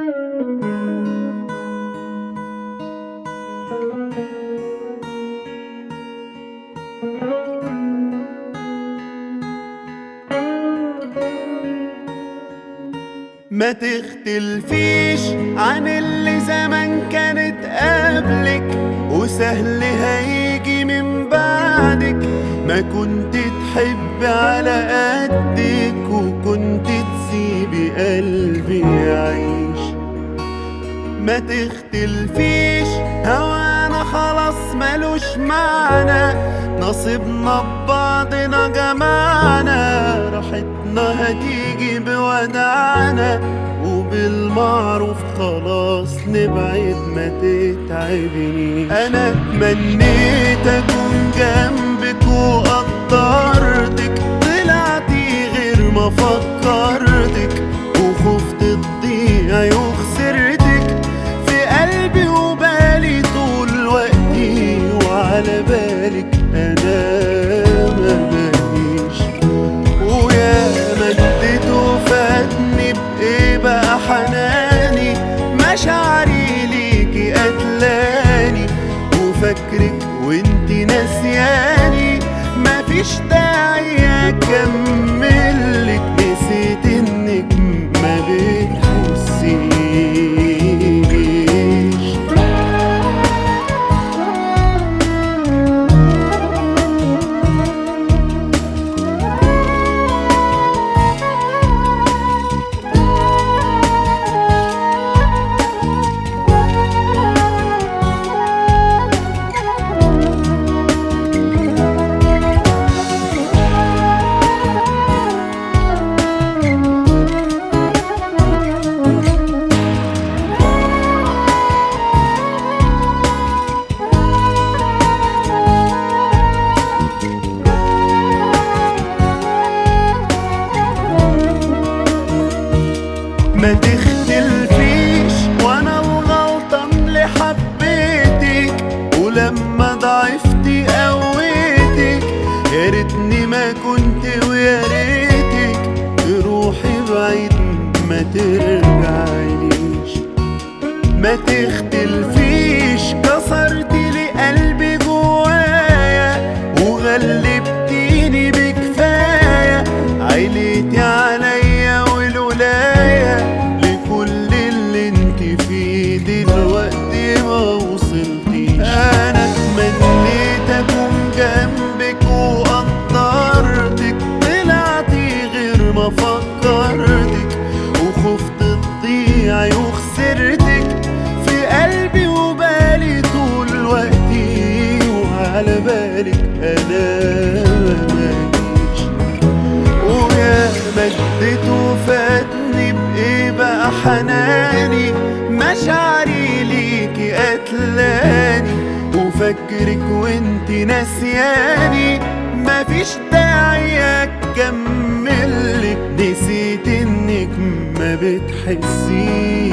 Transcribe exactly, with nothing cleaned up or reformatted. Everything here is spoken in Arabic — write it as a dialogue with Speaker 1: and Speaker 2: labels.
Speaker 1: ما تختلفيش عن اللي زمان كانت قبلك، وسهل هيجي من بعدك. ما كنت تحب على قدك، وكنت تسيبي قلبي يعيش. ما تختلفيش، هوانا خلاص ملوش معنى، نصيبنا ببعضنا جمعنا. راحتنا هتيجي بودعنا، وبالمعروف خلاص نبعد ما تتعبنيش. انا اتمنيت اكون جنبك وقدرتك، طلعتي غير ما فكرتك، وخفت تضيعي وخسرتك في قلبي وبالي طول وقتي. وعلى بالك انا ما بقيش، ويا مدت وفاتني بايه بقى حناني. مشاعري ليكي قتلاني، وفاكرك وانتي ناسياني. مفيش داعي اكملك، نسيت انك ما بتحسيش. ما تختلفيش، وانا الغلطان اللي حبيتك، ولما ضعفتي قويتك. يا ريتني ما كنت ويا ريتك تروحي بعيد ما ترجعيليش. ما تختلفيش، كسرتي لي قلبي جوايا، وغلبتيني بكفايه. عيلتي عليا والولايه، لكل اللي انت فيه دلوقتي ما وصلتيش. انا اتمنيت اكون جنبك وقدرتك، طلعتي غير ما فكرتك، وخفت تضيعي وخسرتك في قلبي وبالي طول وقتي. وعلى بالك انا ماليش، ويا مدت وفاتني بايه بقى حناني. مشاعري ليكي قتلاني، وفاكرك وانتي ناسياني. مفيش داعي اكملك، نسيت انك ما بتحسيش.